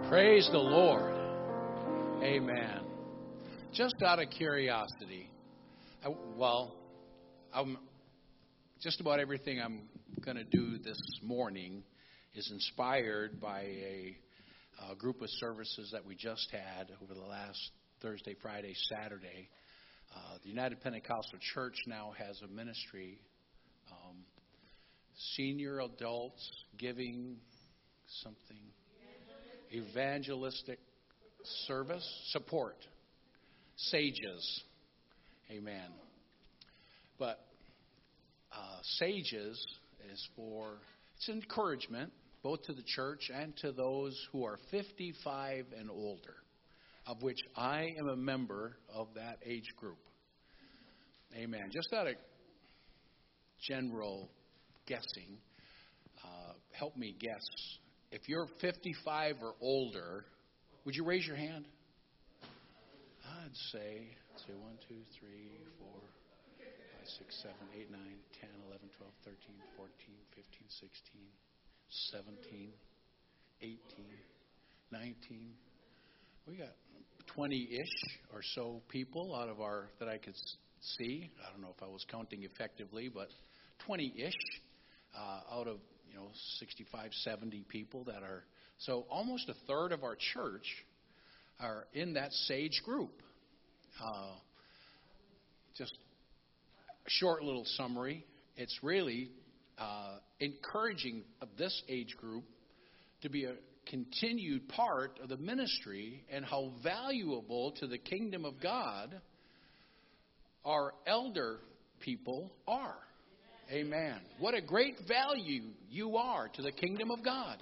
Praise the Lord. Amen. Just out of curiosity, just about everything I'm going to do this morning is inspired by a group of services that we just had over the last Thursday, Friday, Saturday. The United Pentecostal Church now has a ministry, senior adults giving something, evangelistic service, support, SAGES, amen. But SAGES is it's encouragement both to the church and to those who are 55 and older, of which I am a member of that age group. Amen. Just out of general guessing, help me guess. If you're 55 or older, would you raise your hand? I'd say 1, 2, 3, 4, 5, 6, 7, 8, 9, 10, 11, 12, 13, 14, 15, 16, 17, 18, 19. We got 20-ish or so people out of that I could see. I don't know if I was counting effectively, but 20-ish out of 65, 70 people that are. So almost a third of our church are in that SAGE group. Just a short little summary. It's really encouraging of this age group to be a continued part of the ministry and how valuable to the kingdom of God our elder people are. Amen. What a great value you are to the kingdom of God.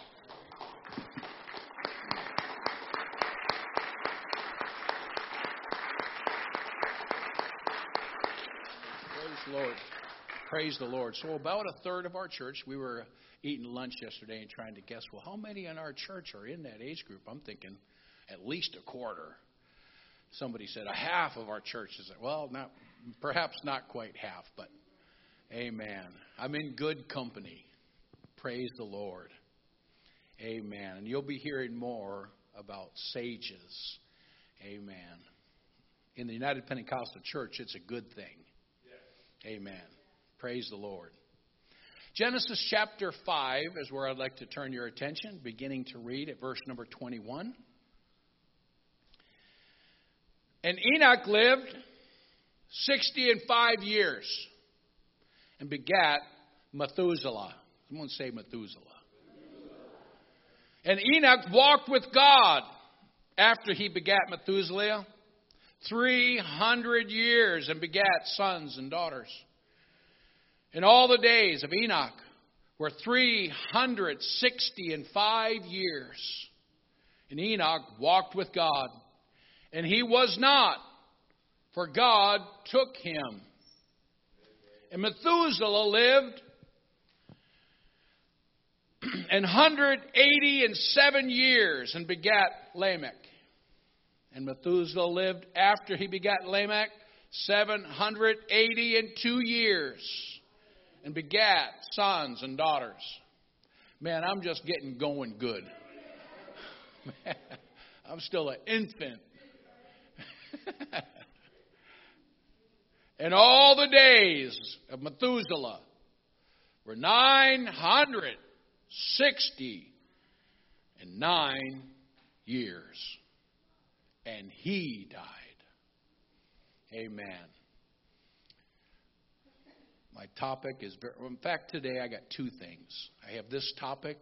Praise the Lord. Praise the Lord. So about a third of our church, we were eating lunch yesterday and trying to guess, well, how many in our church are in that age group? I'm thinking at least a quarter. Somebody said a half of our church is, well, perhaps not quite half, but amen. I'm in good company. Praise the Lord. Amen. And you'll be hearing more about SAGES. Amen. In the United Pentecostal Church, it's a good thing. Amen. Praise the Lord. Genesis chapter 5 is where I'd like to turn your attention, beginning to read at verse number 21. And Enoch lived 65 years and begat Methuselah. Someone say Methuselah. And Enoch walked with God after he begat Methuselah 300 years and begat sons and daughters. And all the days of Enoch were 365 years. And Enoch walked with God. And he was not, for God took him. And Methuselah lived 187 years and begat Lamech. And Methuselah lived after he begat Lamech 782 years and begat sons and daughters. Man, I'm just getting going good. Man, I'm still an infant. And all the days of Methuselah were 969 years. And he died. Amen. My topic is, in fact, today I got two things. I have this topic.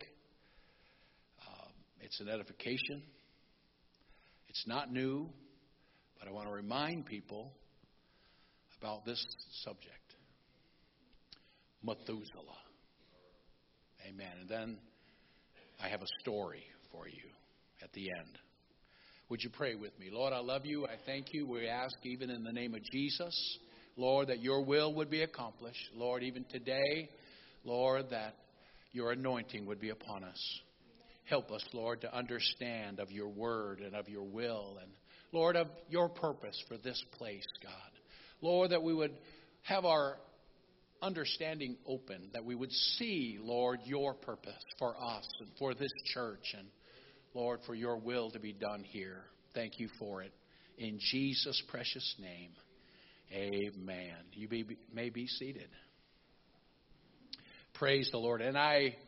It's an edification. It's not new, but I want to remind people about this subject. Methuselah. Amen. And then I have a story for you at the end. Would you pray with me? Lord, I love you. I thank you. We ask even in the name of Jesus, Lord, that your will would be accomplished. Lord, even today, Lord, that your anointing would be upon us. Help us, Lord, to understand of your word and of your will and, Lord, of your purpose for this place, God. Lord, that we would have our understanding open, that we would see, Lord, your purpose for us and for this church. And Lord, for your will to be done here. Thank you for it. In Jesus' precious name, amen. You may be seated. Praise the Lord. And I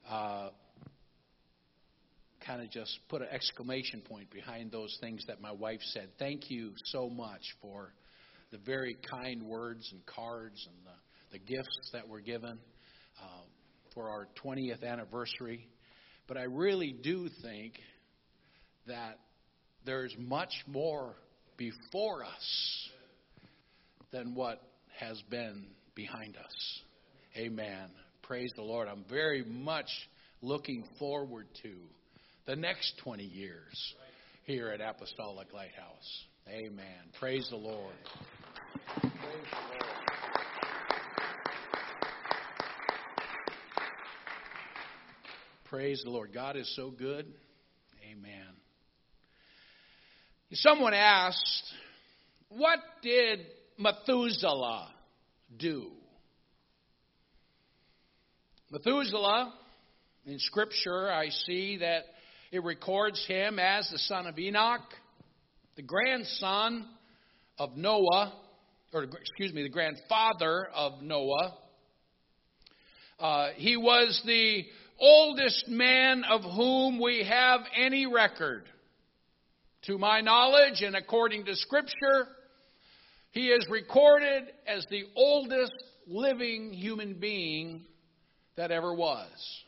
kind of just put an exclamation point behind those things that my wife said. Thank you so much for the very kind words and cards and the gifts that were given for our 20th anniversary. But I really do think that there's much more before us than what has been behind us. Amen. Praise the Lord. I'm very much looking forward to the next 20 years here at Apostolic Lighthouse. Amen. Praise the Lord. Praise the Lord. Praise the Lord. God is so good. Amen. Someone asked, what did Methuselah do? Methuselah, in Scripture, I see that it records him as the son of Enoch, the grandson of Noah, the grandfather of Noah. He was the oldest man of whom we have any record. To my knowledge, and according to Scripture, he is recorded as the oldest living human being that ever was.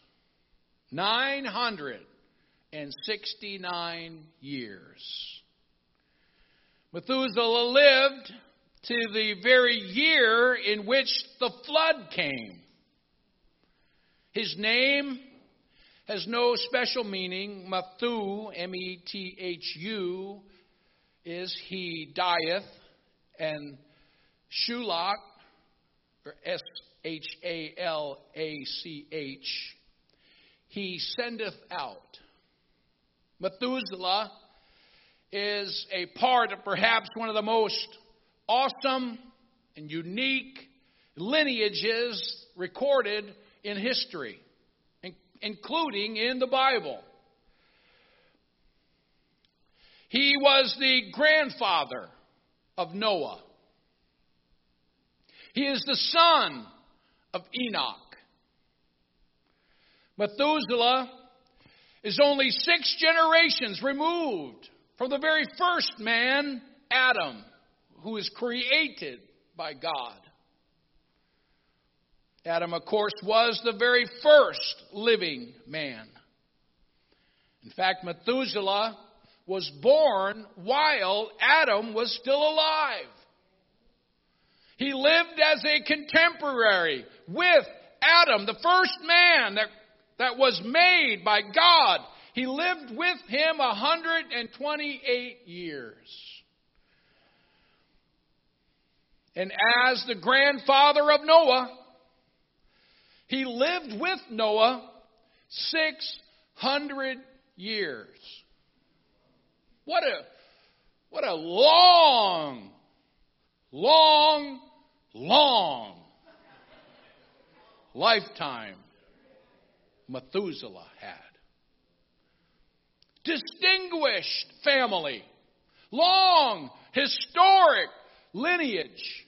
969 years. Methuselah lived to the very year in which the flood came. His name has no special meaning. Methu, M-E-T-H-U, is he dieth, and Shulach, or S-H-A-L-A-C-H, he sendeth out. Methuselah is a part of perhaps one of the most awesome and unique lineages recorded in history, including in the Bible. He was the grandfather of Noah. He is the son of Enoch. Methuselah is only 6 generations removed from the very first man, Adam, who was created by God. Adam, of course, was the very first living man. In fact, Methuselah was born while Adam was still alive. He lived as a contemporary with Adam, the first man that was made by God. He lived with him 128 years. And as the grandfather of Noah, he lived with Noah 600 years. What a long lifetime Methuselah had. Distinguished family. Long, historic lineage.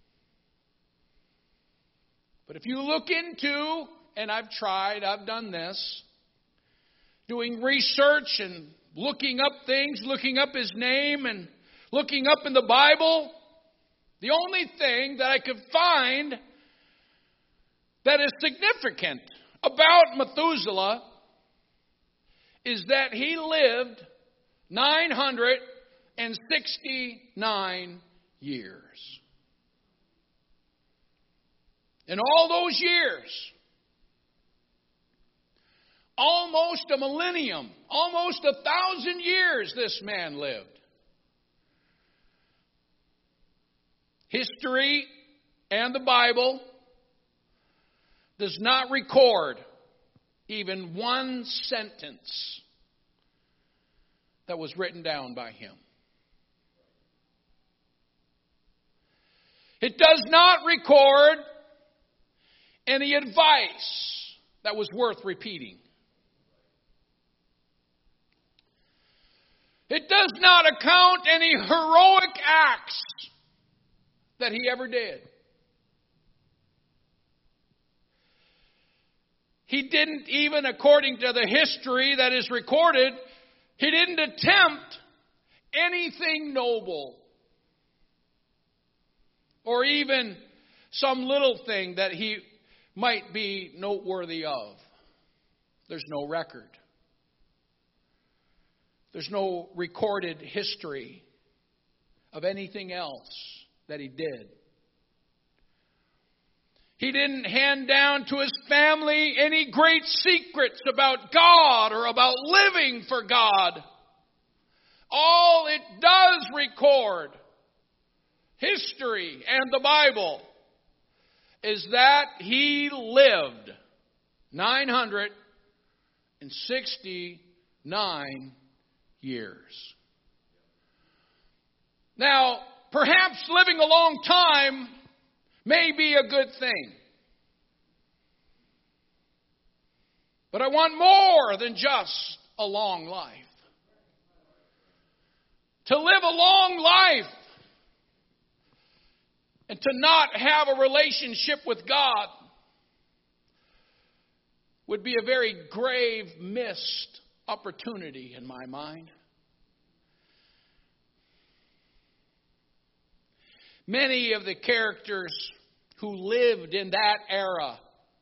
But if you look into, and I've done this, doing research and looking up things, looking up his name and looking up in the Bible, the only thing that I could find that is significant about Methuselah is that he lived 969 years. In all those years, almost a millennium, almost 1,000 years this man lived. History and the Bible does not record even one sentence that was written down by him. It does not record any advice that was worth repeating. It does not account any heroic acts that he ever did. He didn't even, according to the history that is recorded, he didn't attempt anything noble. Or even some little thing that he might be noteworthy of. There's no record. There's no recorded history of anything else that he did. He didn't hand down to his family any great secrets about God or about living for God. All it does record, history and the Bible, is that he lived 969 years. Now, perhaps living a long time may be a good thing. But I want more than just a long life. To live a long life and to not have a relationship with God would be a very grave missed opportunity in my mind. Many of the characters who lived in that era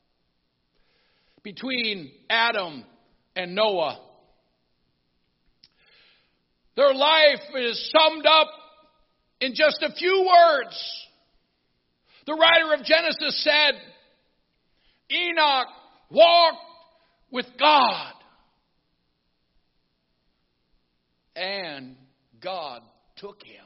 between Adam and Noah, their life is summed up in just a few words. The writer of Genesis said, Enoch walked with God, and God took him.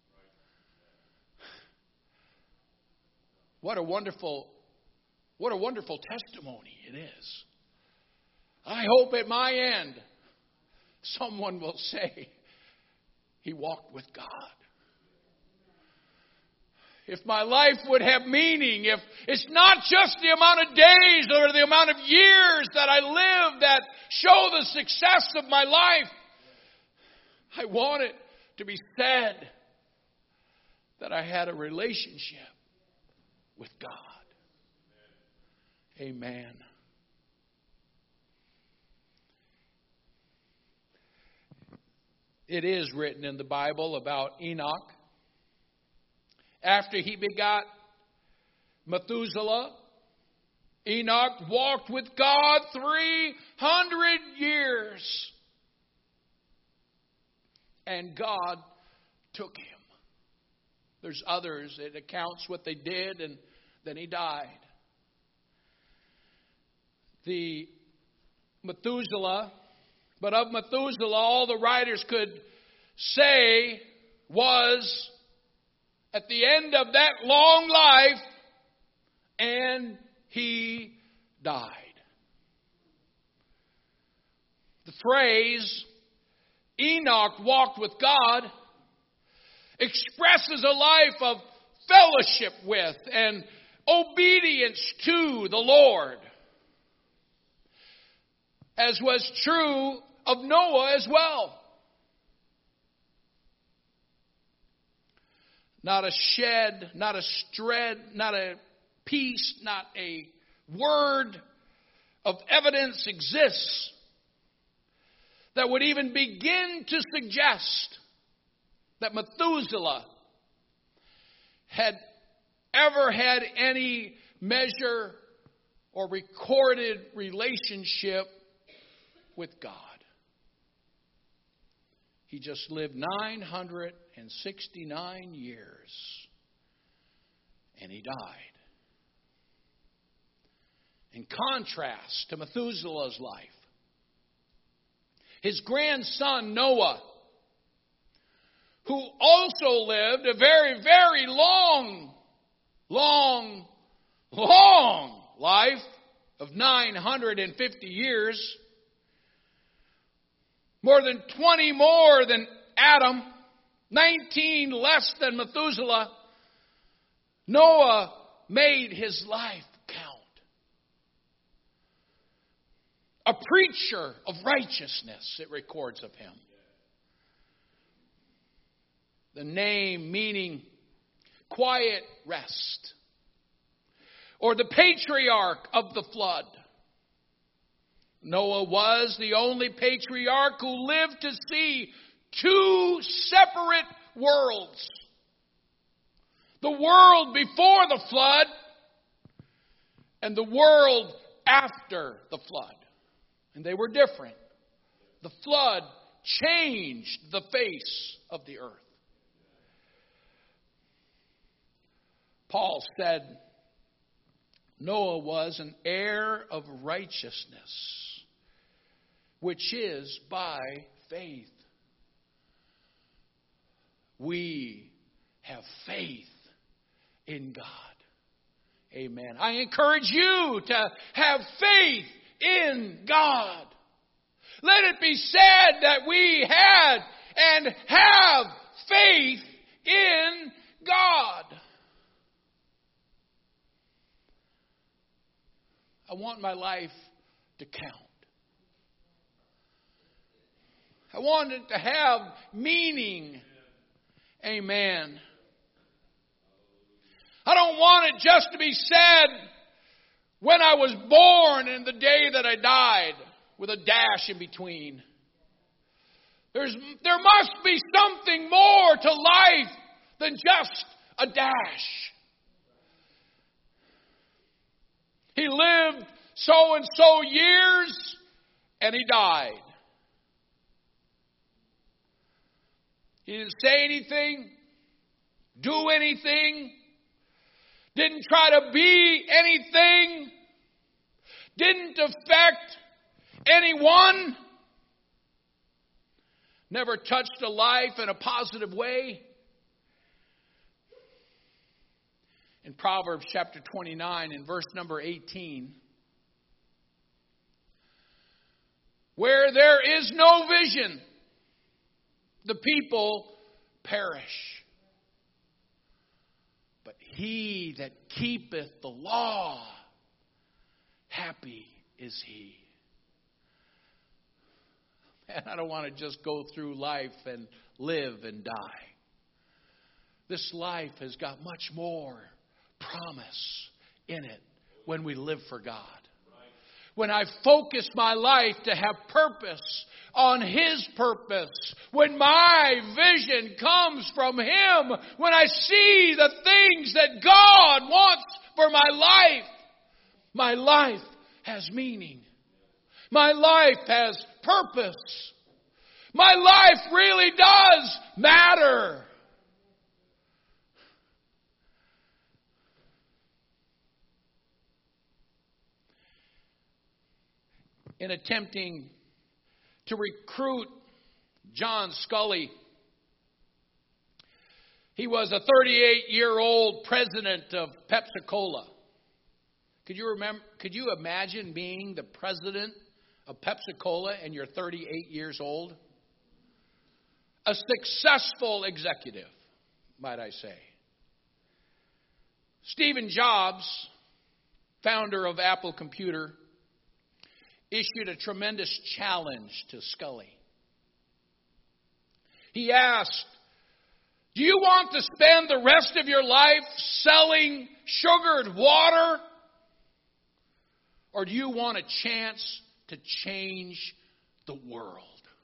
What a wonderful testimony it is. I hope at my end someone will say he walked with God. If my life would have meaning, if it's not just the amount of days or the amount of years that I live that show the success of my life, I want it to be said that I had a relationship with God. Amen. It is written in the Bible about Enoch. After he begot Methuselah, Enoch walked with God 300 years. And God took him. There's others. It accounts what they did, and then he died. But of Methuselah, all the writers could say was, at the end of that long life, and he died. The phrase, Enoch walked with God, expresses a life of fellowship with and obedience to the Lord, as was true of Noah as well. Not a shed, not a shred, not a piece, not a word of evidence exists that would even begin to suggest that Methuselah had ever had any measure or recorded relationship with God. He just lived 969 years, and he died. In contrast to Methuselah's life, his grandson Noah, who also lived a very, very long life of 950 years, more than 20 more than Adam, 19 less than Methuselah, Noah made his life count. A preacher of righteousness, it records of him. the name meaning quiet rest, or the patriarch of the flood. Noah was the only patriarch who lived to see two separate worlds. The world before the flood and the world after the flood. And they were different. The flood changed the face of the earth. Paul said Noah was an heir of righteousness, which is by faith. We have faith in God. Amen. I encourage you to have faith in God. Let it be said that we had and have faith in God. I want my life to count. I want it to have meaning. Amen. I don't want it just to be said when I was born and the day that I died, with a dash in between. There must be something more to life than just a dash. He lived so and so years and he died. He didn't say anything, do anything, didn't try to be anything, didn't affect anyone, never touched a life in a positive way. In Proverbs chapter 29 and verse number 18, where there is no vision, the people perish. But he that keepeth the law, happy is he. And I don't want to just go through life and live and die. This life has got much more promise in it when we live for God. When I focus my life to have purpose on His purpose, when my vision comes from Him, when I see the things that God wants for my life has meaning. My life has purpose. My life really does matter. In attempting to recruit John Scully, he was a 38-year-old president of Pepsi-Cola. Could you imagine being the president of Pepsi-Cola and you're 38 years old? A successful executive, might I say. Stephen Jobs, founder of Apple Computer, issued a tremendous challenge to Scully. He asked, do you want to spend the rest of your life selling sugared water? Or do you want a chance to change the world?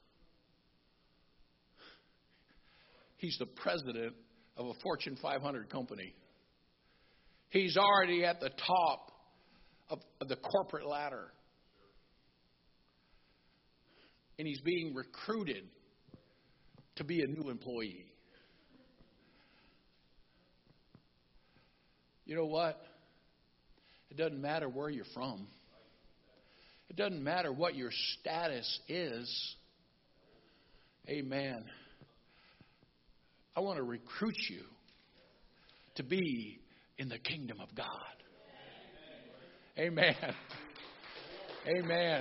He's the president of a Fortune 500 company. He's already at the top of the corporate ladder. And he's being recruited to be a new employee. You know what? It doesn't matter where you're from. It doesn't matter what your status is. Amen. I want to recruit you to be in the kingdom of God. Amen. Amen.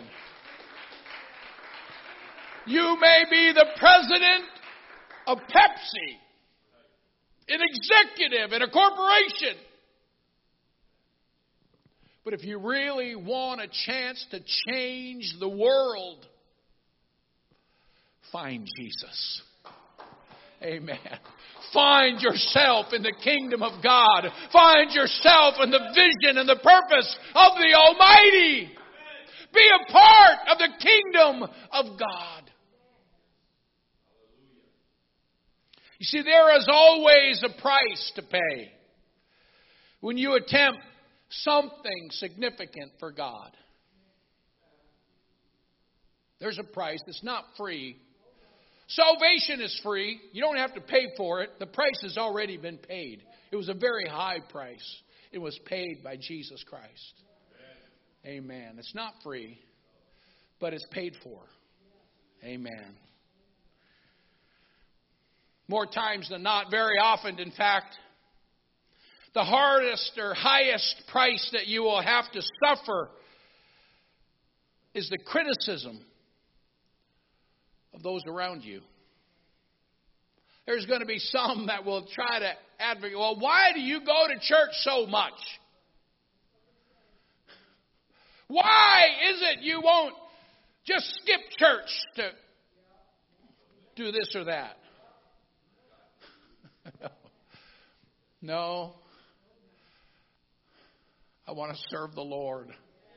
You may be the president of Pepsi, an executive in a corporation. But if you really want a chance to change the world, find Jesus. Amen. Find yourself in the kingdom of God. Find yourself in the vision and the purpose of the Almighty. Be a part of the kingdom of God. You see, there is always a price to pay when you attempt something significant for God. There's a price. It's not free. Salvation is free. You don't have to pay for it. The price has already been paid. It was a very high price. It was paid by Jesus Christ. Amen. It's not free, but it's paid for. Amen. More times than not, very often, in fact, the hardest or highest price that you will have to suffer is the criticism of those around you. There's going to be some that will try to advocate, well, why do you go to church so much? Why is it you won't just skip church to do this or that? No. I want to serve the Lord.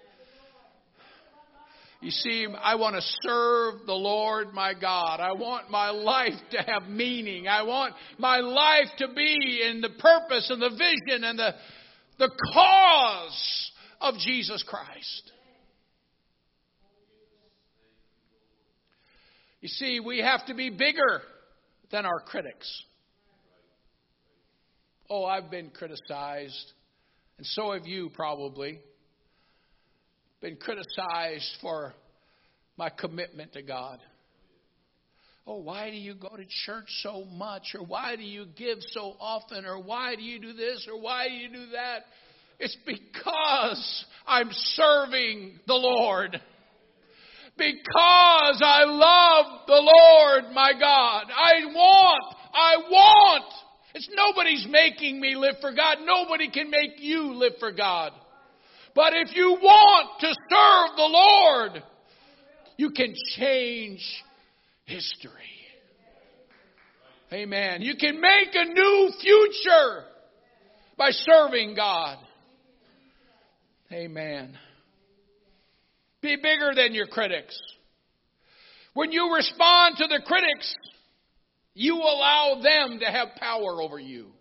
You see, I want to serve the Lord my God. I want my life to have meaning. I want my life to be in the purpose and the vision and the cause of Jesus Christ. You see, we have to be bigger than our critics. Oh, I've been criticized, and so have you probably. Been criticized for my commitment to God. Oh, why do you go to church so much? Or why do you give so often? Or why do you do this? Or why do you do that? It's because I'm serving the Lord. Because I love the Lord my God. I want. It's nobody's making me live for God. Nobody can make you live for God. But if you want to serve the Lord, you can change history. Amen. You can make a new future by serving God. Amen. Be bigger than your critics. When you respond to the critics, you allow them to have power over you.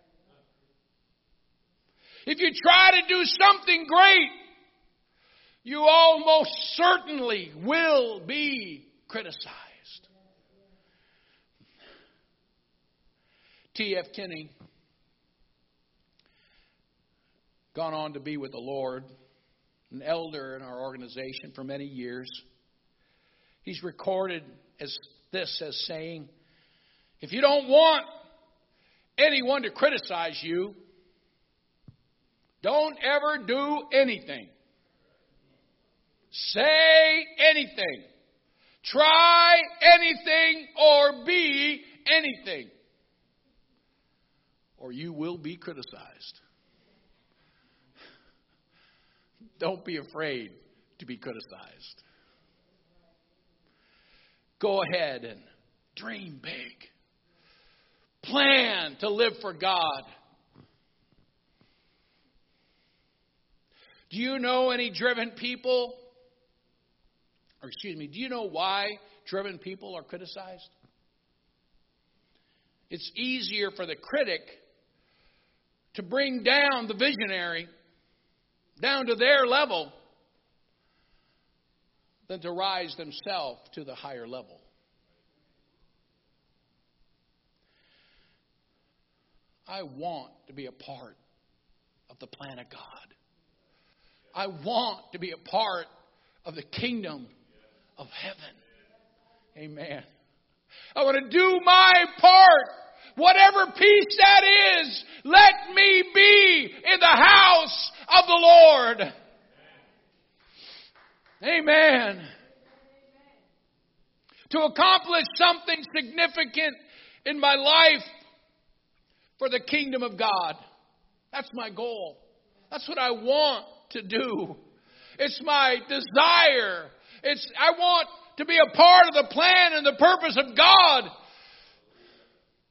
If you try to do something great, you almost certainly will be criticized. T.F. Kinney, gone on to be with the Lord, an elder in our organization for many years. He's recorded as saying, if you don't want anyone to criticize you, don't ever do anything. Say anything. Try anything or be anything. Or you will be criticized. Don't be afraid to be criticized. Go ahead and dream big. Plan to live for God. Do you know any driven people? Do you know why driven people are criticized? It's easier for the critic to bring down the visionary down to their level than to rise themselves to the higher level. I want to be a part of the plan of God. I want to be a part of the kingdom of heaven. Amen. I want to do my part. Whatever piece that is, let me be in the house of the Lord. Amen. To accomplish something significant in my life for the kingdom of God. That's my goal. That's what I want to do. It's my desire. I want to be a part of the plan and the purpose of God.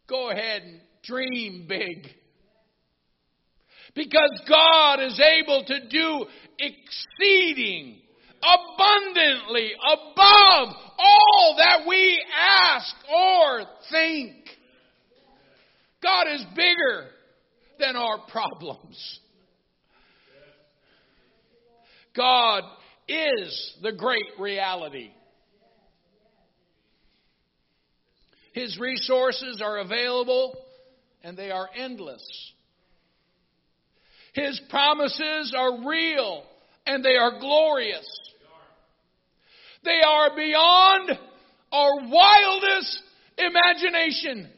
Go ahead and dream big. Because God is able to do exceeding, abundantly, above all that we ask or think. God is bigger than our problems. God is the great reality. His resources are available and they are endless. His promises are real and they are glorious. They are beyond our wildest imagination.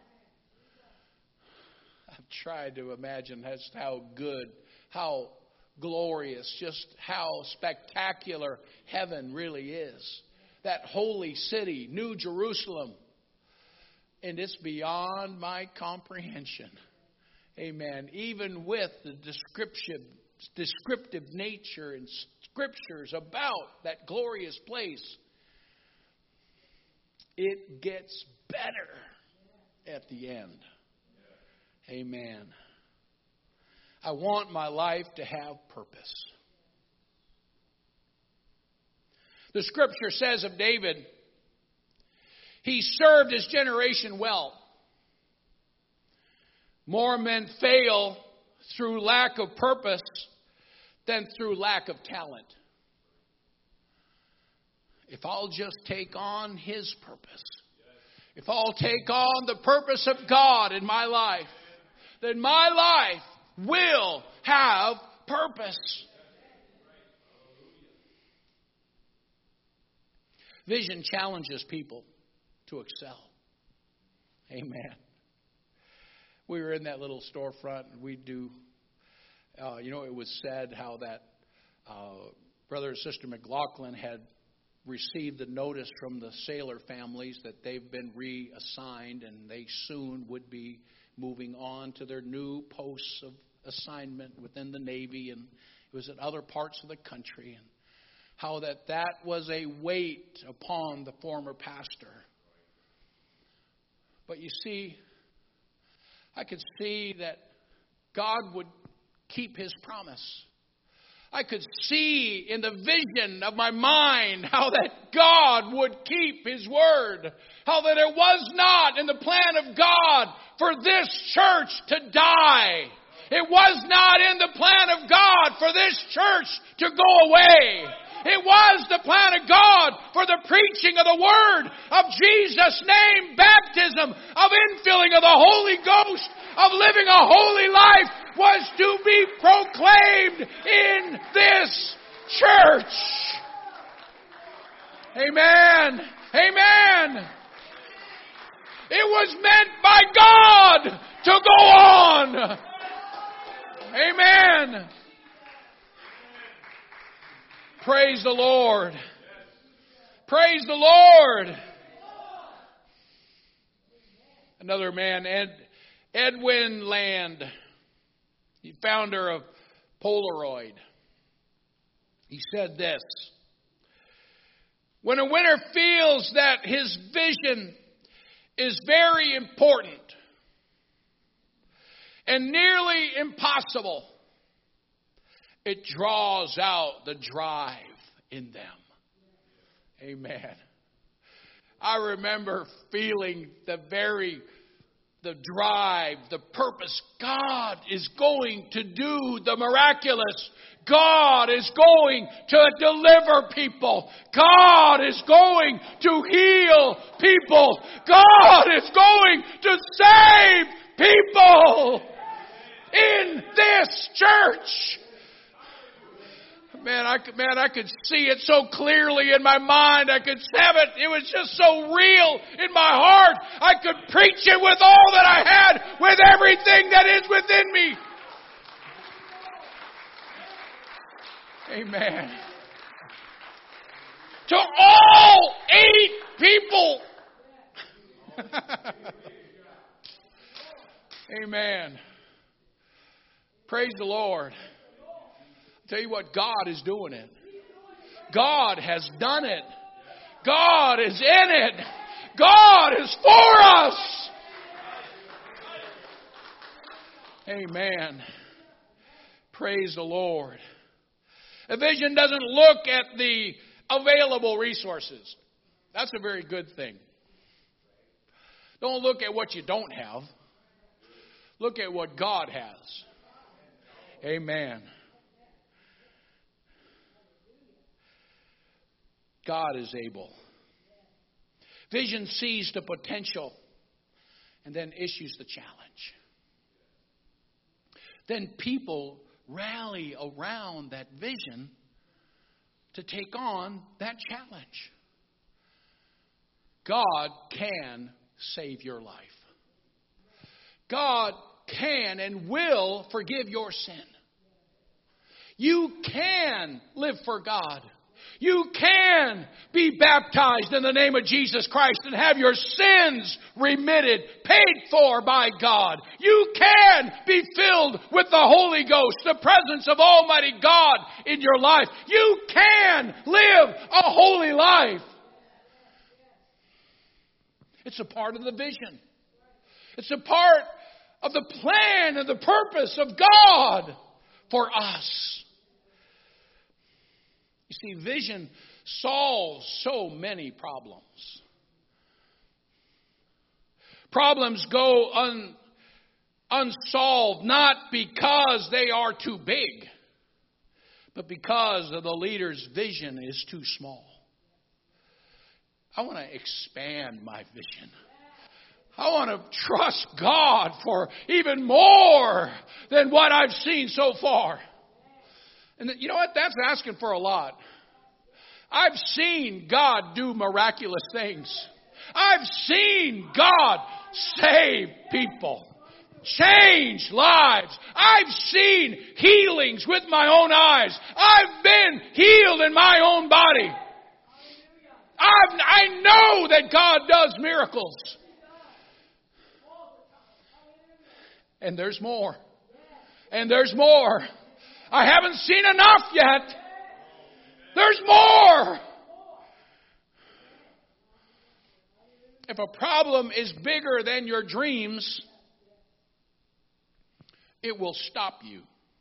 I've tried to imagine just how good, how glorious, just how spectacular heaven really is. That holy city, New Jerusalem. And it's beyond my comprehension. Amen. Even with the descriptive nature and scriptures about that glorious place, it gets better at the end. Amen. I want my life to have purpose. The scripture says of David, he served his generation well. More men fail through lack of purpose than through lack of talent. If I'll just take on His purpose, if I'll take on the purpose of God in my life, then my life will have purpose. Vision challenges people to excel. Amen. We were in that little storefront, and we do, it was said how that Brother and Sister McLaughlin had received the notice from the sailor families that they've been reassigned and they soon would be moving on to their new posts of assignment within the Navy, and it was in other parts of the country, and how that was a weight upon the former pastor. But you see, I could see that God would keep His promise. I could see in the vision of my mind how that God would keep His word. How that it was not in the plan of God for this church to die. It was not in the plan of God for this church to go away. It was the plan of God for the preaching of the Word, of Jesus' name, baptism, of infilling of the Holy Ghost, of living a holy life, was to be proclaimed in this church. Amen. Amen. It was meant by God to go on. Amen. Praise the Lord. Praise the Lord. Another man, Edwin Land, the founder of Polaroid. He said this: when a winner feels that his vision is very important and nearly impossible, it draws out the drive in them. Amen. I remember feeling the drive, the purpose. God is going to do the miraculous. God is going to deliver people. God is going to heal people. God is going to save people in this church. Man, I could see it so clearly in my mind. I could have it. It was just so real in my heart. I could preach it with all that I had, with everything that is within me. Amen. To all 8 people. Amen. Praise the Lord. Tell you what, God is doing it. God has done it. God is in it. God is for us. Amen. Praise the Lord. A vision doesn't look at the available resources. That's a very good thing. Don't look at what you don't have. Look at what God has. Amen. God is able. Vision sees the potential and then issues the challenge. Then people rally around that vision to take on that challenge. God can save your life. God can and will forgive your sin. You can live for God. You can be baptized in the name of Jesus Christ and have your sins remitted, paid for by God. You can be filled with the Holy Ghost, the presence of Almighty God in your life. You can live a holy life. It's a part of the vision. It's a part of the plan and the purpose of God for us. You see, vision solves so many problems. Problems go unsolved not because they are too big, but because of the leader's vision is too small. I want to expand my vision. I want to trust God for even more than what I've seen so far. And you know what? That's asking for a lot. I've seen God do miraculous things. I've seen God save people, change lives. I've seen healings with my own eyes. I've been healed in my own body. I know that God does miracles. And there's more. And there's more. I haven't seen enough yet. There's more. If a problem is bigger than your dreams, it will stop you.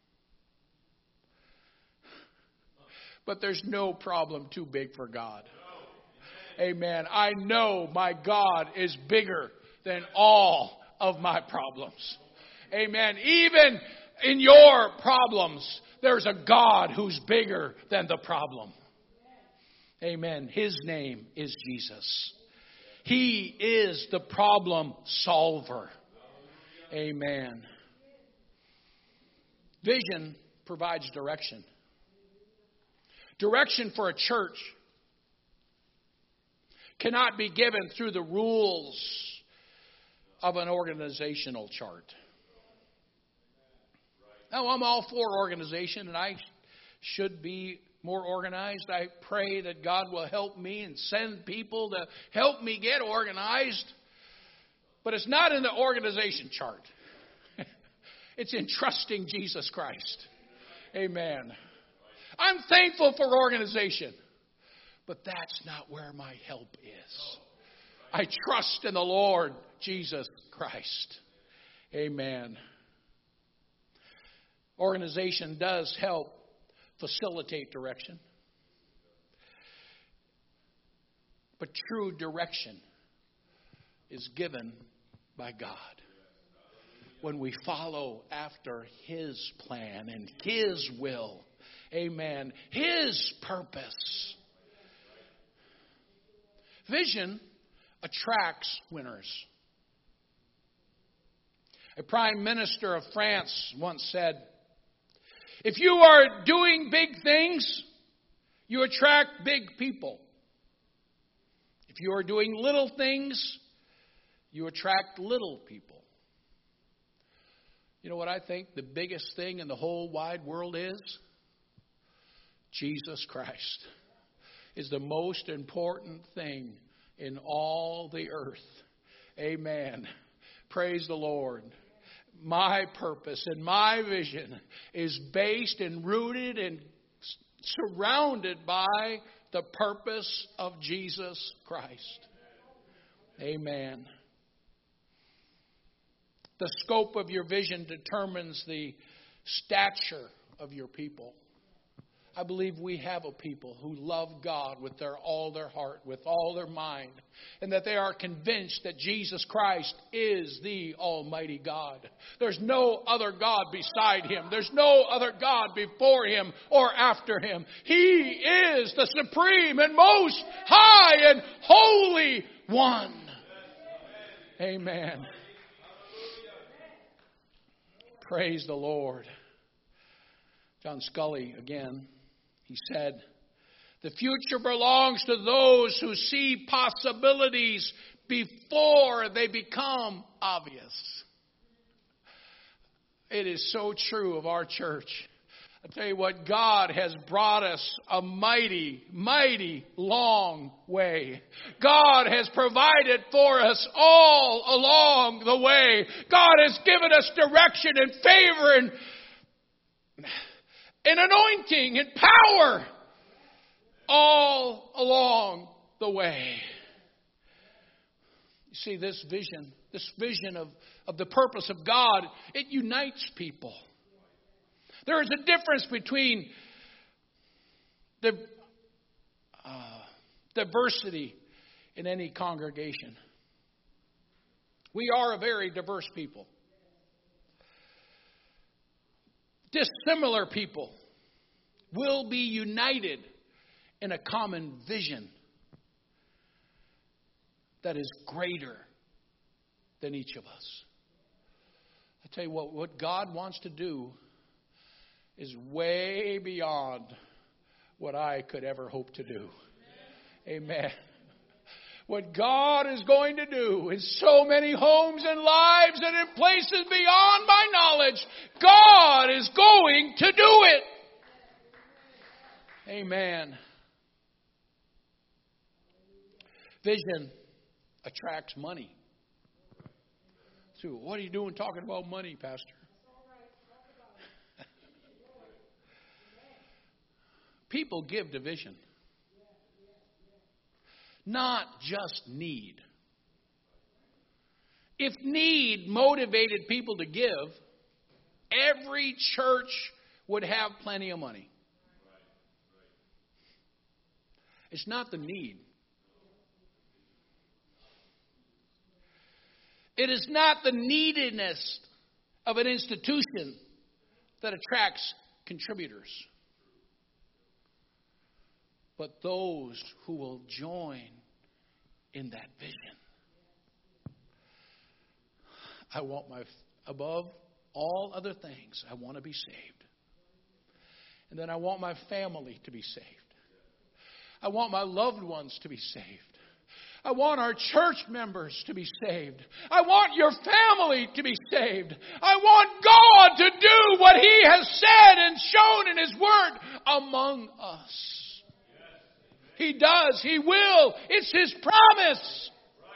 But there's no problem too big for God. Amen. I know my God is bigger than all of my problems. Amen. Even in your problems, there's a God who's bigger than the problem. Amen. His name is Jesus. He is the problem solver. Amen. Vision provides direction. Direction for a church cannot be given through the rules of an organizational chart. Now, I'm all for organization, and I should be more organized. I pray that God will help me and send people to help me get organized. But it's not in the organization chart. It's in trusting Jesus Christ. Amen. I'm thankful for organization, but that's not where my help is. I trust in the Lord Jesus Christ. Amen. Organization does help facilitate direction. But true direction is given by God. When we follow after His plan and His will. Amen. His purpose. Vision attracts winners. A prime minister of France once said, if you are doing big things, you attract big people. If you are doing little things, you attract little people. You know what I think the biggest thing in the whole wide world is? Jesus Christ is the most important thing in all the earth. Amen. Praise the Lord. My purpose and my vision is based and rooted and surrounded by the purpose of Jesus Christ. Amen. The scope of your vision determines the stature of your people. I believe we have a people who love God with all their heart, with all their mind, and that they are convinced that Jesus Christ is the Almighty God. There's no other God beside Him. There's no other God before Him or after Him. He is the supreme and most high and holy one. Amen. Praise the Lord. John Scully again. He said, the future belongs to those who see possibilities before they become obvious. It is so true of our church. I tell you what, God has brought us a mighty, mighty long way. God has provided for us all along the way. God has given us direction and favor and anointing and power all along the way. You see, this vision of the purpose of God, it unites people. There is a difference between the diversity in any congregation. We are a very diverse people. Dissimilar people will be united in a common vision that is greater than each of us. I tell you what God wants to do is way beyond what I could ever hope to do. Amen. What God is going to do in so many homes and lives and in places beyond my knowledge, God is going to do it. Amen. Vision attracts money. So, what are you doing talking about money, Pastor? People give to vision. Not just need. If need motivated people to give, every church would have plenty of money. It's not the need. It is not the neediness of an institution that attracts contributors, but those who will join in that vision. I want above all other things, I want to be saved. And then I want my family to be saved. I want my loved ones to be saved. I want our church members to be saved. I want your family to be saved. I want God to do what He has said and shown in His Word among us. He does. He will. It's His promise.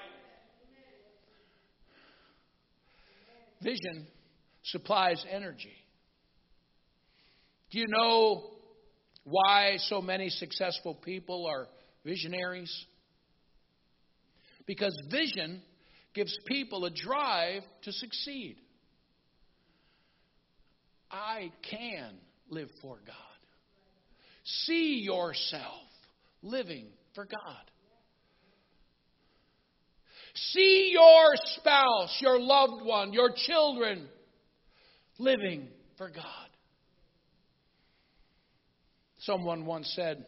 Vision supplies energy. Do you know why so many successful people are visionaries? Because vision gives people a drive to succeed. I can live for God. See yourself living for God. See your spouse, your loved one, your children living for God. Someone once said,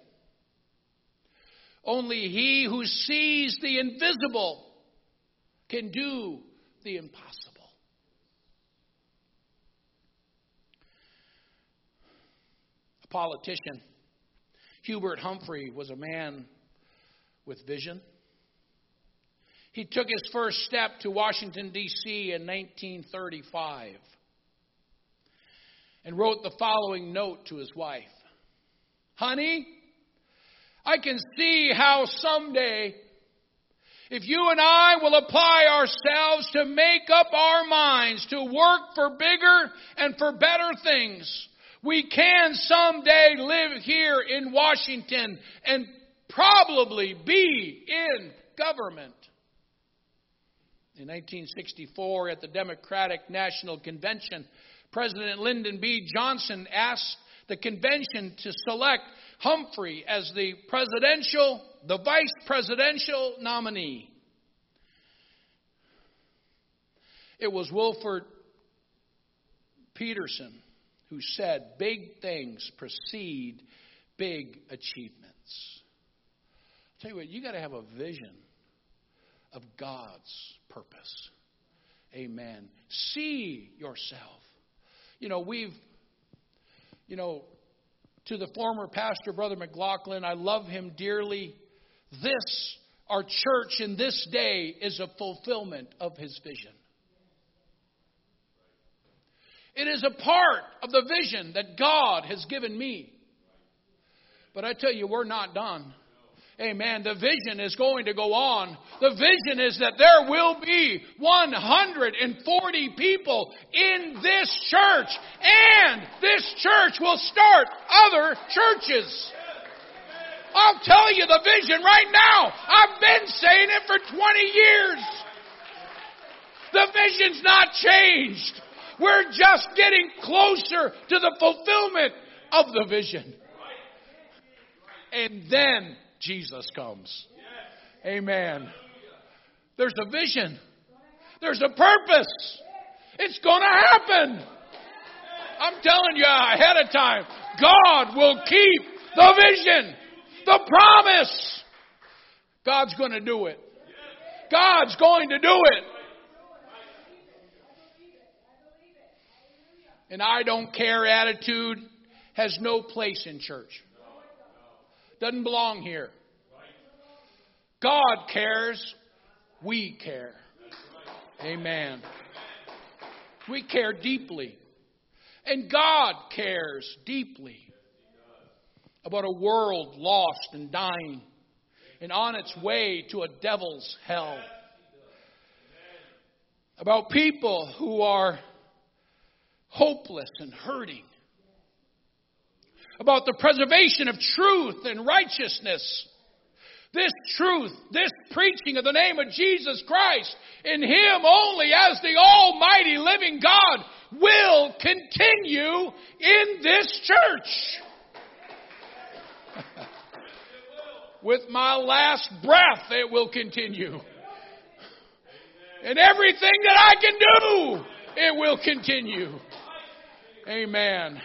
only he who sees the invisible can do the impossible. A politician, Hubert Humphrey, was a man with vision. He took his first step to Washington, D.C. in 1935 and wrote the following note to his wife. Honey, I can see how someday, if you and I will apply ourselves to make up our minds to work for bigger and for better things, we can someday live here in Washington and probably be in government. In 1964, at the Democratic National Convention, President Lyndon B. Johnson asked the convention to select Humphrey as the vice presidential nominee. It was Wilford Peterson who said, "Big things precede big achievements." I'll tell you what, you got to have a vision of God's purpose. Amen. See yourself. To the former pastor, Brother McLaughlin, I love him dearly. Our church in this day is a fulfillment of his vision. It is a part of the vision that God has given me. But I tell you, we're not done. Amen. The vision is going to go on. The vision is that there will be 140 people in this church. And this church will start other churches. I'll tell you the vision right now. I've been saying it for 20 years. The vision's not changed. We're just getting closer to the fulfillment of the vision. And then Jesus comes. Amen. There's a vision. There's a purpose. It's going to happen. I'm telling you ahead of time. God will keep the vision. The promise. God's going to do it. God's going to do it. And I don't care attitude has no place in church. Doesn't belong here. God cares. We care. Amen. We care deeply. And God cares deeply about a world lost and dying and on its way to a devil's hell. About people who are hopeless and hurting. About the preservation of truth and righteousness. This truth, this preaching of the name of Jesus Christ, in Him only as the Almighty living God, will continue in this church. With my last breath, it will continue. And everything that I can do, it will continue. Amen.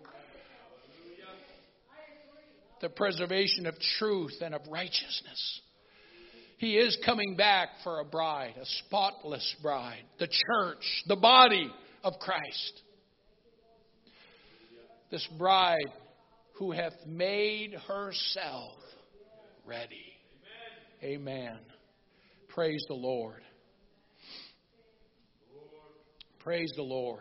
The preservation of truth and of righteousness. He is coming back for a bride, a spotless bride, the church, the body of Christ. This bride who hath made herself ready. Amen. Praise the Lord. Praise the Lord.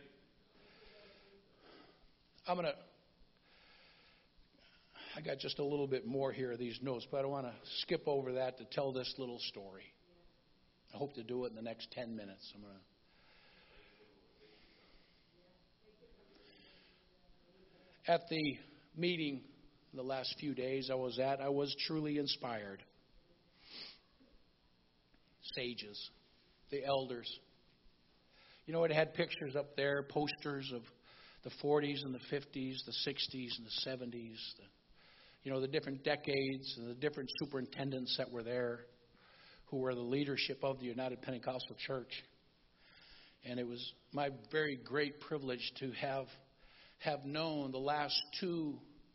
I got just a little bit more here of these notes, but I want to skip over that to tell this little story. I hope to do it in the next 10 minutes. At the meeting the last few days I was truly inspired. Sages, the elders. It had pictures up there, posters of the 40s and the 50s, the 60s and the 70s, the different decades and the different superintendents that were there who were the leadership of the United Pentecostal Church. And it was my very great privilege to have known the last two,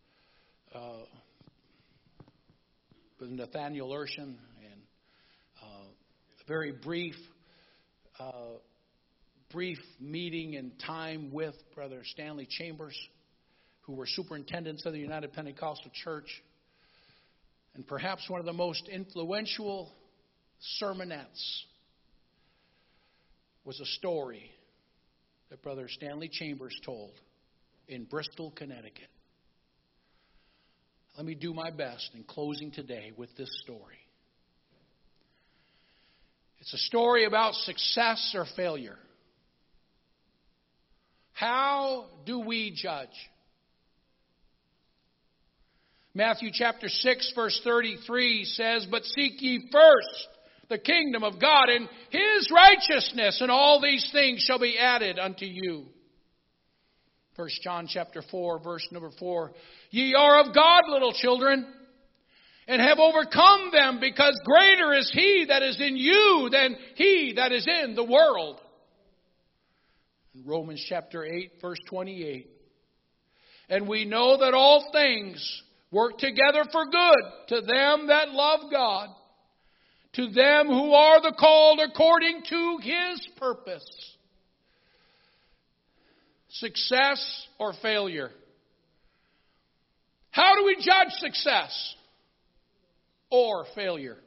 with Nathaniel Urshan, and a very brief meeting and time with Brother Stanley Chambers, who were superintendents of the United Pentecostal Church. And perhaps one of the most influential sermonettes was a story that Brother Stanley Chambers told in Bristol, Connecticut. Let me do my best in closing today with this story. It's a story about success or failure. How do we judge? Matthew chapter 6 verse 33 says, "But seek ye first the kingdom of God and His righteousness, and all these things shall be added unto you. 1 John chapter 4, verse number 4. Ye are of God, little children, and have overcome them, because greater is He that is in you than he that is in the world. Romans chapter 8, verse 28. And we know that all things work together for good to them that love God, to them who are the called according to His purpose. Success or failure? How do we judge success or failure?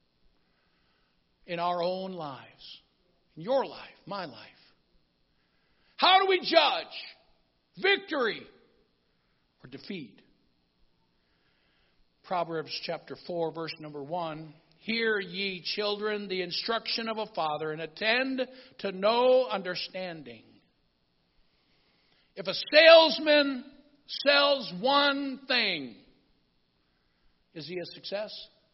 In our own lives. In your life, my life. How do we judge victory or defeat? Proverbs chapter 4, verse number 1. Hear ye, children, the instruction of a father, and attend to no understanding. If a salesman sells one thing, is he a success?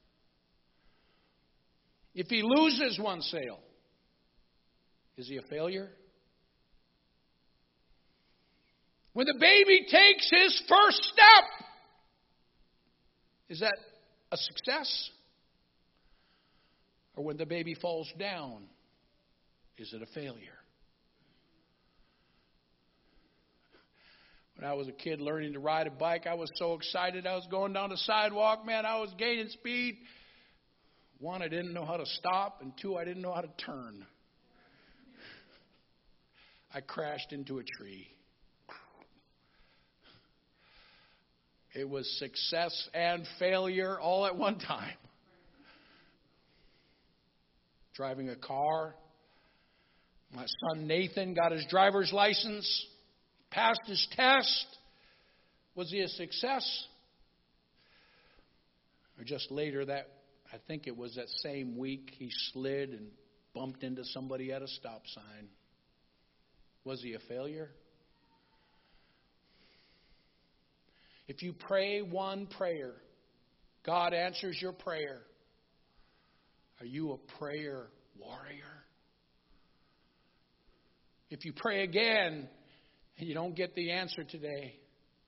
If he loses one sale, is he a failure? When the baby takes his first step, is that a success? Or when the baby falls down, is it a failure? When I was a kid learning to ride a bike, I was so excited. I was going down the sidewalk. Man, I was gaining speed. One, I didn't know how to stop. And two, I didn't know how to turn. I crashed into a tree. It was success and failure all at one time. Driving a car. My son Nathan got his driver's license. Passed his test. Was he a success? Or just later that, I think it was that same week, he slid and bumped into somebody at a stop sign. Was he a failure? If you pray one prayer, God answers your prayer. Are you a prayer warrior? If you pray again and you don't get the answer today,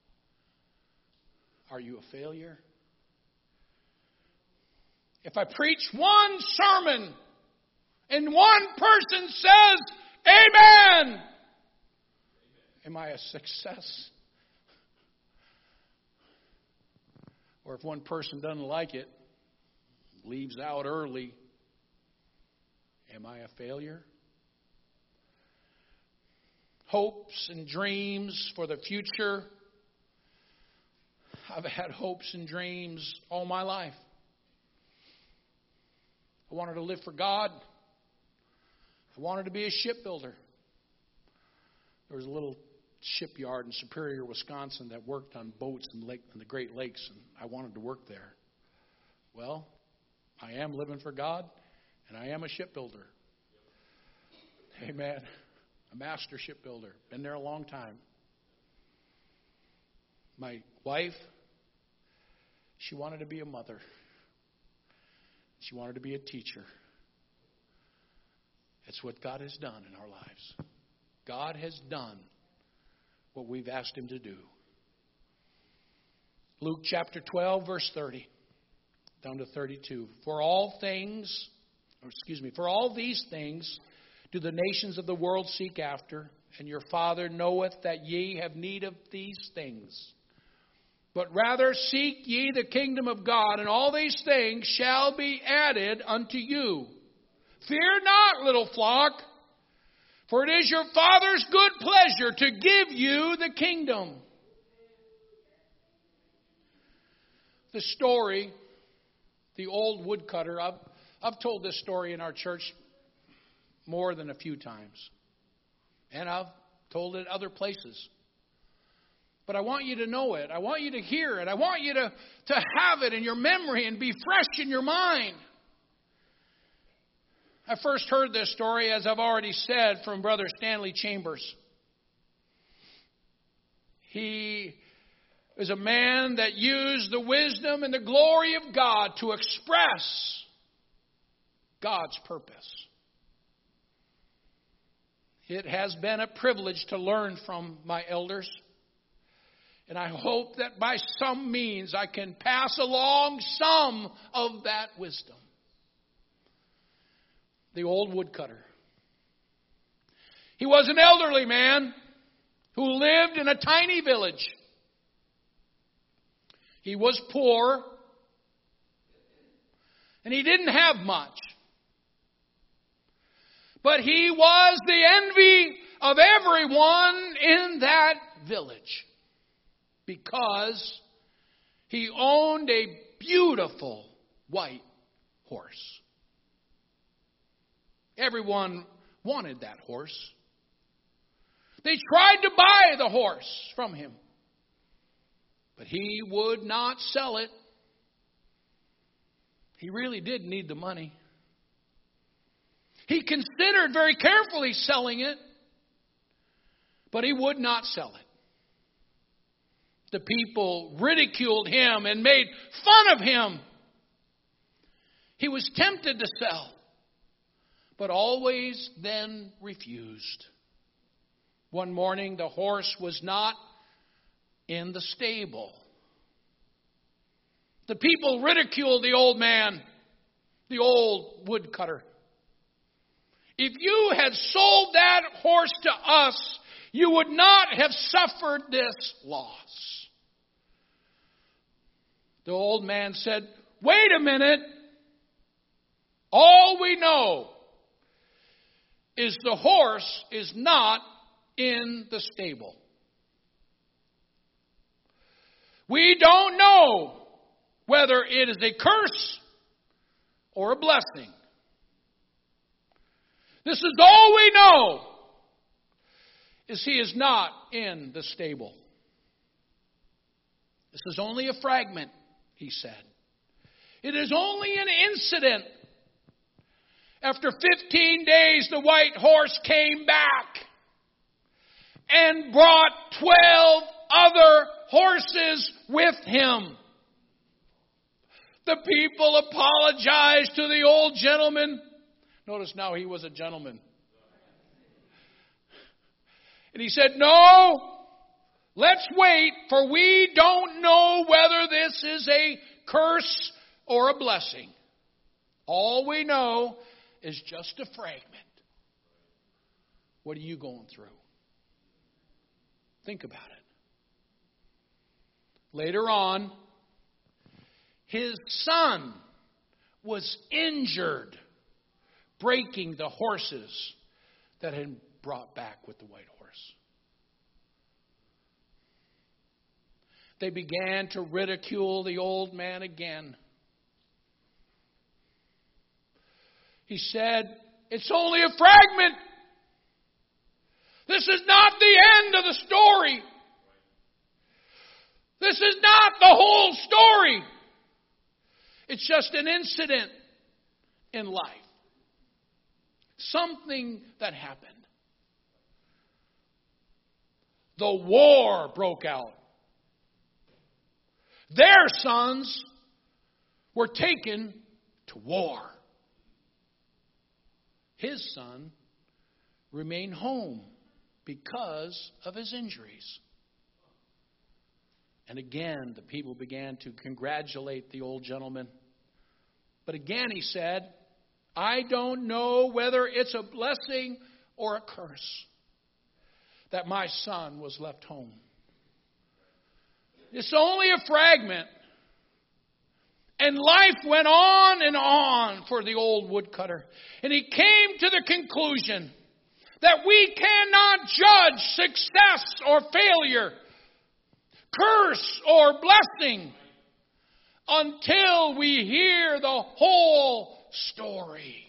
are you a failure? If I preach one sermon and one person says, Amen, am I a success? Or if one person doesn't like it, leaves out early, am I a failure? Hopes and dreams for the future. I've had hopes and dreams all my life. I wanted to live for God. I wanted to be a shipbuilder. There was a little shipyard in Superior, Wisconsin that worked on boats in the Great Lakes, and I wanted to work there. Well, I am living for God, and I am a shipbuilder. Amen. A master shipbuilder. Been there a long time. My wife, she wanted to be a mother. She wanted to be a teacher. It's what God has done in our lives. God has done what we've asked Him to do. Luke chapter 12, verse 30, down to 32. For all these things do the nations of the world seek after, and your Father knoweth that ye have need of these things. But rather seek ye the kingdom of God, and all these things shall be added unto you. Fear not, little flock, for it is your Father's good pleasure to give you the kingdom. The story, the old woodcutter, I've told this story in our church more than a few times. And I've told it other places. But I want you to know it. I want you to hear it. I want you to have it in your memory and be fresh in your mind. I first heard this story, as I've already said, from Brother Stanley Chambers. He is a man that used the wisdom and the glory of God to express God's purpose. It has been a privilege to learn from my elders. And I hope that by some means I can pass along some of that wisdom. The old woodcutter. He was an elderly man who lived in a tiny village. He was poor, and he didn't have much. But he was the envy of everyone in that village because he owned a beautiful white horse. Everyone wanted that horse. They tried to buy the horse from him, but he would not sell it. He really did need the money. He considered very carefully selling it, but he would not sell it. The people ridiculed him and made fun of him. He was tempted to sell, but always then refused. One morning, the horse was not in the stable. The people ridiculed the old man, the old woodcutter. If you had sold that horse to us, you would not have suffered this loss. The old man said, wait a minute. All we know is the horse is not in the stable. We don't know whether it is a curse or a blessing. This is all we know, is he is not in the stable. This is only a fragment, he said. It is only an incident. After 15 days, the white horse came back and brought 12 other horses with him. The people apologized to the old gentleman. Notice now he was a gentleman. And he said, no, let's wait, for we don't know whether this is a curse or a blessing. All we know is just a fragment. What are you going through? Think about it. Later on, his son was injured breaking the horses that had brought back with the white horse. They began to ridicule the old man again. He said, it's only a fragment. This is not the end of the story. This is not the whole story. It's just an incident in life. Something that happened. The war broke out. Their sons were taken to war. His son remained home because of his injuries. And again, the people began to congratulate the old gentleman. But again, he said, I don't know whether it's a blessing or a curse that my son was left home. It's only a fragment. And life went on and on for the old woodcutter. And he came to the conclusion that we cannot judge success or failure, curse or blessing, until we hear the whole story.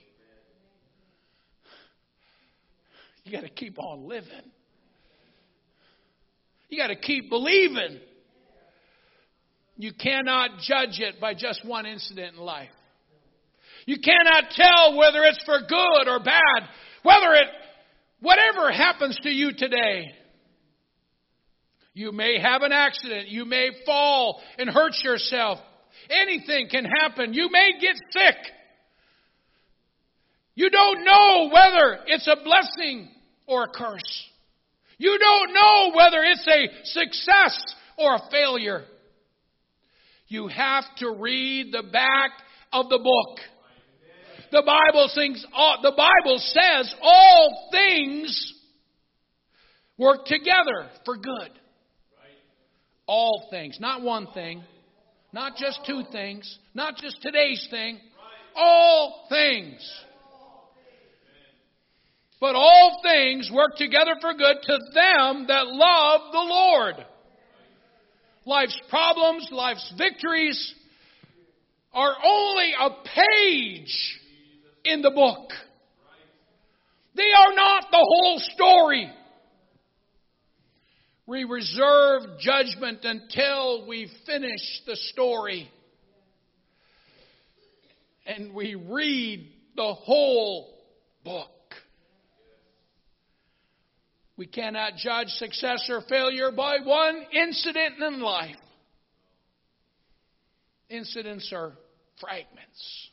You got to keep on living. You got to keep believing. You cannot judge it by just one incident in life. You cannot tell whether it's for good or bad. Whatever happens to you today. You may have an accident. You may fall and hurt yourself. Anything can happen. You may get sick. You don't know whether it's a blessing or a curse. You don't know whether it's a success or a failure. You have to read the back of the book. The Bible says all things work together for good. All things, not one thing, not just two things, not just today's thing. All things. But all things work together for good to them that love the Lord. Life's problems, life's victories are only a page in the book. They are not the whole story. We reserve judgment until we finish the story. And we read the whole book. We cannot judge success or failure by one incident in life. Incidents are fragments.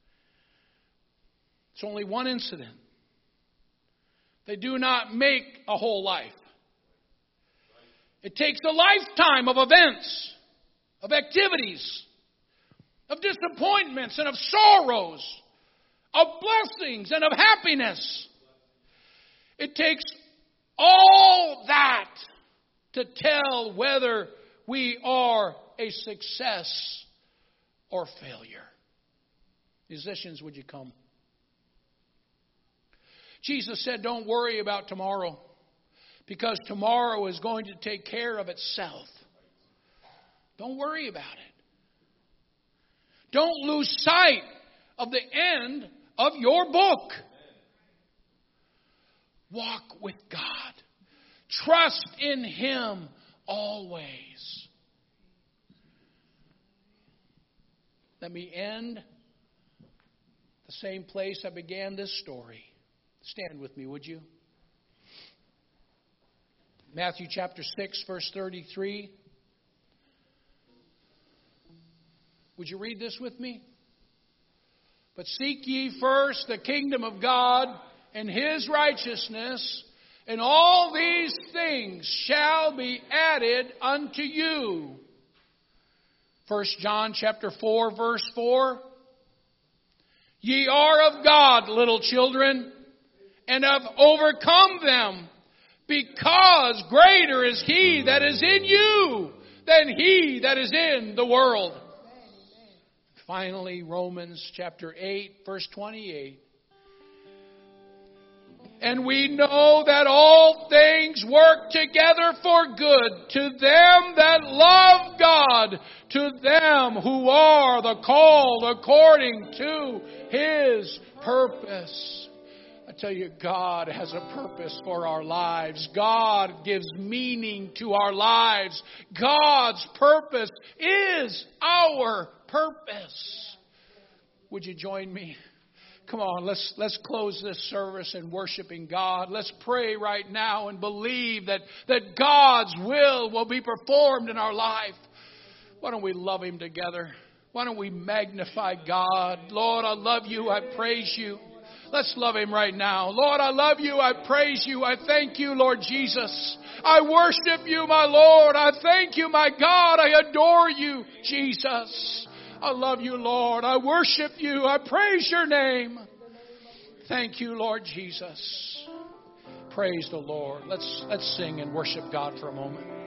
It's only one incident. They do not make a whole life. It takes a lifetime of events, of activities, of disappointments and of sorrows, of blessings and of happiness. It takes all that to tell whether we are a success or failure. Musicians, would you come? Jesus said, don't worry about tomorrow, because tomorrow is going to take care of itself. Don't worry about it. Don't lose sight of the end of your book. Walk with God. Trust in Him always. Let me end the same place I began this story. Stand with me, would you? Matthew chapter 6, verse 33. Would you read this with me? But seek ye first the kingdom of God and His righteousness, and all these things shall be added unto you. 1 John chapter 4, verse 4. Ye are of God, little children, and have overcome them, because greater is He that is in you than he that is in the world. Finally, Romans chapter 8, verse 28. And we know that all things work together for good to them that love God, to them who are the called according to His purpose. I tell you, God has a purpose for our lives. God gives meaning to our lives. God's purpose is our purpose. Would you join me? Come on, let's close this service in worshiping God. Let's pray right now and believe that God's will be performed in our life. Why don't we love Him together? Why don't we magnify God? Lord, I love you. I praise you. Let's love Him right now. Lord, I love you. I praise you. I thank you, Lord Jesus. I worship you, my Lord. I thank you, my God. I adore you, Jesus. I love you, Lord. I worship you. I praise your name. Thank you, Lord Jesus. Praise the Lord. Let's sing and worship God for a moment.